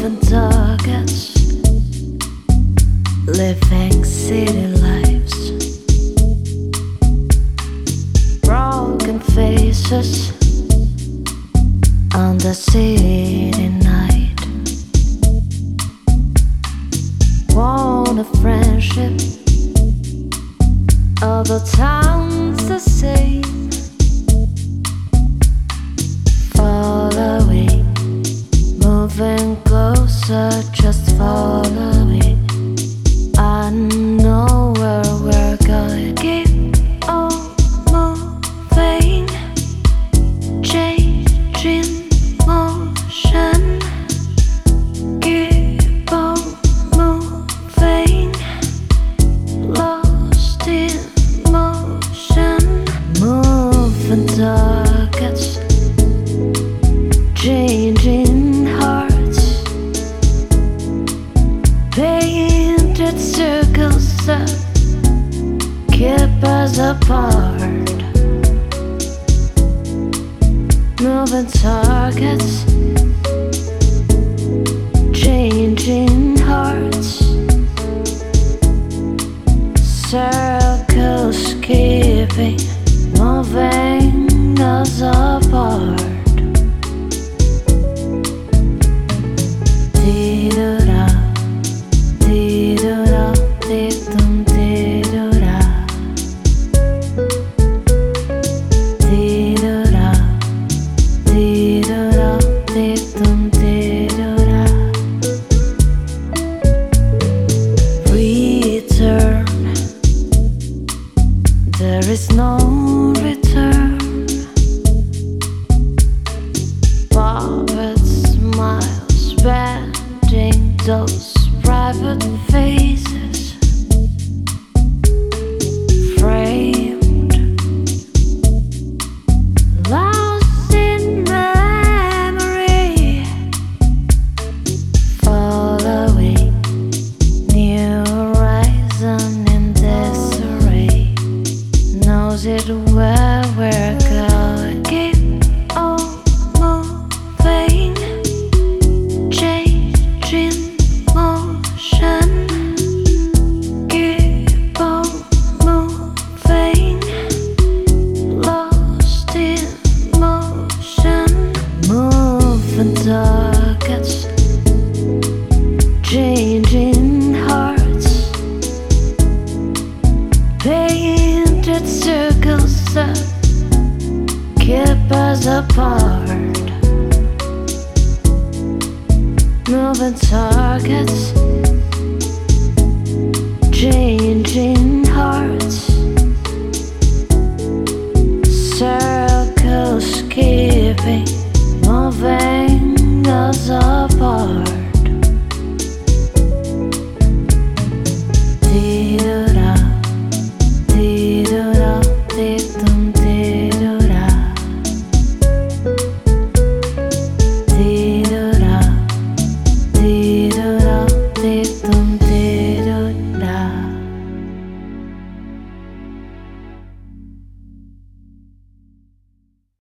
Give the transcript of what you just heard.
moving targets, living city lives, broken faces on the city night. Want a friendship, all the time's the same. Following, moving closer, just following. I know where we're going. Keep on moving, changing motion. Keep on moving, lost in motion. Moving targets, changing hearts, painted circles that keep us apart. Moving targets, changing hearts, circles keeping moving us apart. Tidura, tidura, tidum, tidura. Tidura, tidura, tidum, tidura. Return, there is no return. Forward smiles, bending those private faces, framed, lost in memory. Following, new horizon in disarray. Knows it where we're going. Keep on moving, changing motion. Keep on moving, lost in motion. Moving targets, changing hearts, painted circles that keep us apart. Moving targets, change